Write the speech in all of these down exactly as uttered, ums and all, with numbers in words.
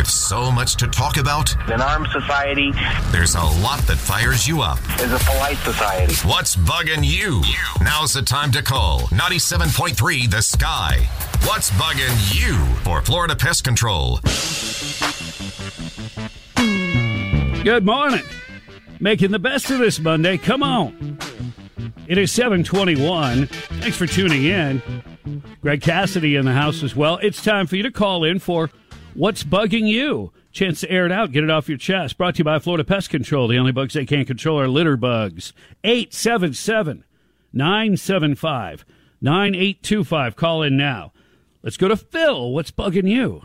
With so much to talk about, An armed society there's a lot that fires you up. is a polite society. What's bugging you? Now's the time to call ninety-seven point three The Sky. What's bugging you for Florida Pest Control? Good morning. Making the best of this Monday. Come on. It is seven twenty-one. Thanks for tuning in. Greg Cassidy in the house as well. It's time for you to call in for What's Bugging You? Chance to air it out, get it off your chest. Brought to you by Florida Pest Control. The only bugs they can't control are litter bugs. eight seven seven, nine seven five, nine eight two five. Call in now. Let's go to Phil. What's bugging you?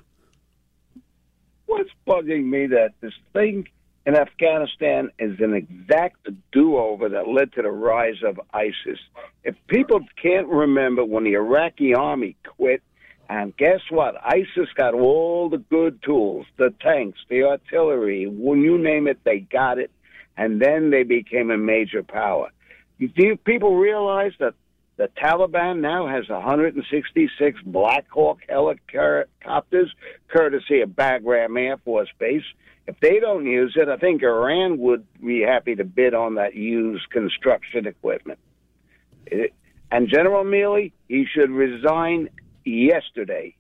What's bugging me that this thing in Afghanistan is an exact do-over that led to the rise of ISIS. If people can't remember when the Iraqi army quit, and guess what? ISIS got all the good tools, the tanks, the artillery, when you name it, they got it, and then they became a major power. Do you people realize that the Taliban now has one hundred sixty-six Black Hawk helicopters, courtesy of Bagram Air Force Base? If they don't use it, I think Iran would be happy to bid on that used construction equipment. It, and General Milley, he should resign yesterday.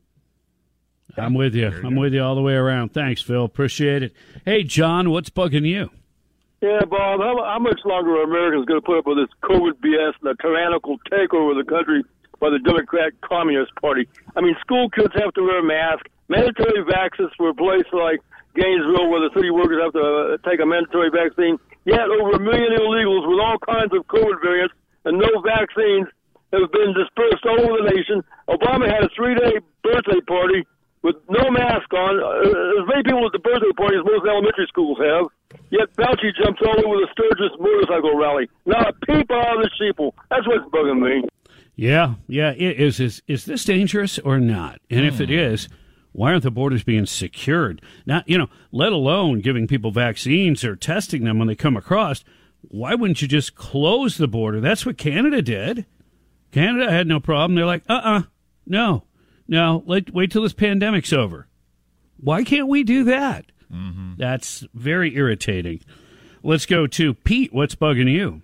I'm with you. I'm with you all the way around. Thanks, Phil. Appreciate it. Hey, John, what's bugging you? Yeah, Bob, how, how much longer are Americans going to put up with this COVID B S and the tyrannical takeover of the country by the Democrat Communist Party? I mean, school kids have to wear masks, mandatory vaccines for a place like Gainesville where the city workers have to uh, take a mandatory vaccine, yet over a million illegals with all kinds of COVID variants and no vaccines have been dispersed all over the nation. Obama had a three-day birthday party with no mask on, uh, as many people at the birthday party as most elementary schools have. Yet Fauci jumps all over the Sturgis motorcycle rally. Not a peep out of the sheeple. That's what's bugging me. Yeah, yeah. It is, is, is this dangerous or not? And mm. if it is, why aren't the borders being secured? Not, you know, let alone giving people vaccines or testing them when they come across. Why wouldn't you just close the border? That's what Canada did. Canada had no problem. They're like, uh-uh, no, no, let, wait till this pandemic's over. Why can't we do that? Mm-hmm. That's very irritating. Let's go to Pete. What's bugging you?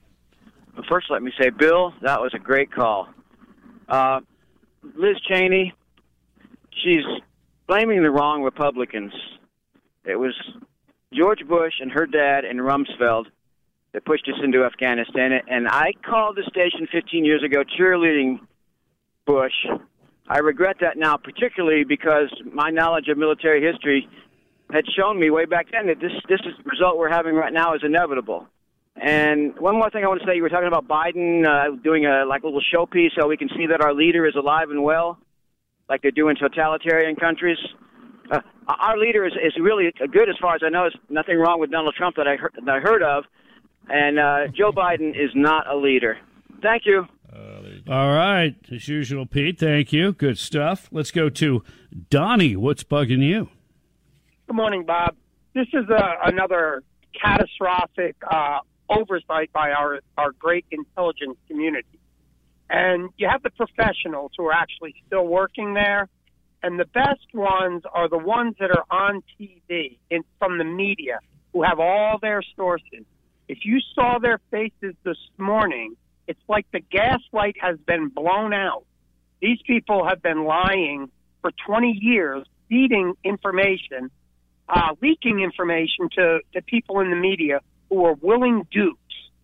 First, let me say, Bill, that was a great call. Uh, Liz Cheney, she's blaming the wrong Republicans. It was George Bush and her dad in Rumsfeld that pushed us into Afghanistan. And I called the station fifteen years ago cheerleading Bush. I regret that now, particularly because my knowledge of military history had shown me way back then that this this is the result we're having right now is inevitable. And one more thing I want to say, you were talking about Biden uh, doing a like a little showpiece so we can see that our leader is alive and well, like they do in totalitarian countries. Uh, our leader is, is really good as far as I know. There's nothing wrong with Donald Trump that I heard, that I heard of. And uh, Joe Biden is not a leader. Thank you. Uh, you All right. As usual, Pete, thank you. Good stuff. Let's go to Donnie. What's bugging you? Good morning, Bob. This is uh, another catastrophic uh, oversight by our, our great intelligence community. And you have the professionals who are actually still working there, and the best ones are the ones that are on T V in, from the media who have all their sources. If you saw their faces this morning, it's like the gaslight has been blown out. These people have been lying for twenty years, feeding information, uh, leaking information to, to people in the media who are willing dupes.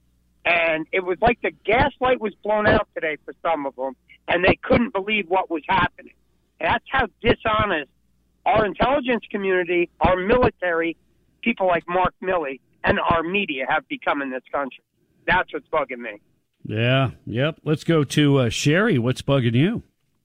And it was like the gaslight was blown out today for some of them, and they couldn't believe what was happening. And that's how dishonest our intelligence community, our military, people like Mark Milley, and our media have become in this country. That's what's bugging me. Yeah, yep. Let's go to uh, Sherry. What's bugging you?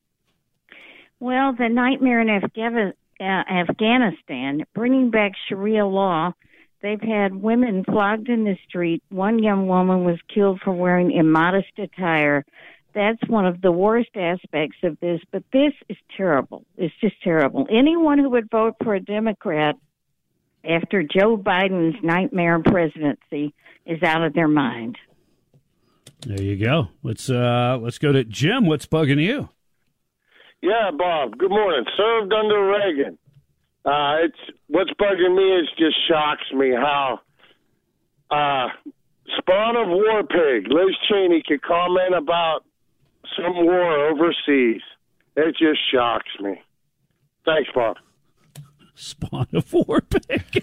Well, the nightmare in Afga- uh, Afghanistan, bringing back Sharia law. They've had women flogged in the street. One young woman was killed for wearing immodest attire. That's one of the worst aspects of this, but this is terrible. It's just terrible. Anyone who would vote for a Democrat after Joe Biden's nightmare presidency is out of their mind. There you go. Let's uh, let's go to Jim. What's bugging you? Yeah, Bob. Good morning. Served under Reagan. Uh, it's what's bugging me is just shocks me how uh, spawn of war pig Liz Cheney could comment about some war overseas. It just shocks me. Thanks, Bob. Spawn of war pig.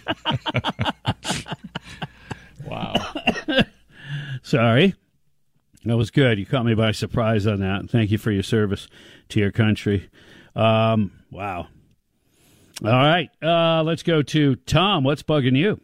Wow. Sorry. That was good. You caught me by surprise on that. Thank you for your service to your country. Um, wow. All right. Uh, let's go to Tom. What's bugging you?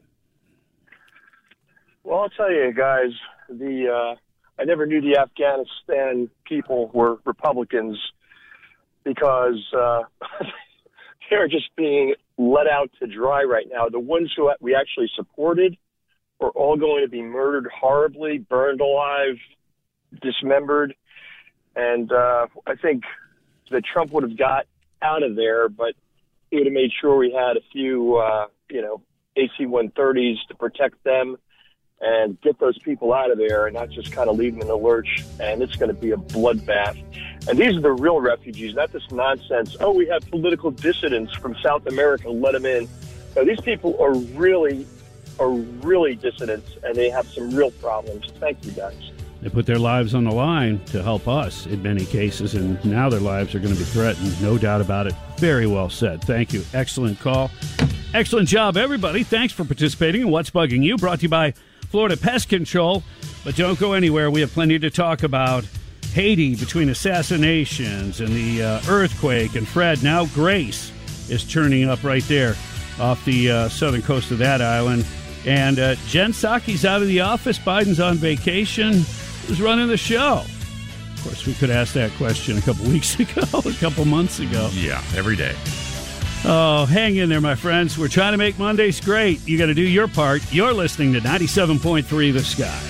Well, I'll tell you, guys, the uh, I never knew the Afghanistan people were Republicans because uh, they're just being let out to dry right now. The ones who we actually supported are all going to be murdered horribly, burned alive, dismembered. And uh, I think that Trump would have got out of there, but he would have made sure we had a few, uh, you know, A C one thirties to protect them and get those people out of there and not just kind of leave them in the lurch. And it's going to be a bloodbath. And these are the real refugees, not this nonsense. Oh, we have political dissidents from South America. Let them in. No, these people are really, are really dissidents, and they have some real problems. Thank you, guys. They put their lives on the line to help us in many cases, and now their lives are going to be threatened. No doubt about it. Very well said. Thank you. Excellent call. Excellent job, everybody. Thanks for participating in What's Bugging You, brought to you by Florida Pest Control. But don't go anywhere. We have plenty to talk about. Haiti, between assassinations and the uh, earthquake, and Fred, now Grace is churning up right there off the uh, southern coast of that island. And uh, Jen Psaki's out of the office. Biden's on vacation. Who's running the show? Of course, we could ask that question a couple weeks ago, a couple months ago. Yeah, every day. Oh, hang in there, my friends. We're trying to make Mondays great. You got to do your part. You're listening to ninety-seven point three The Sky.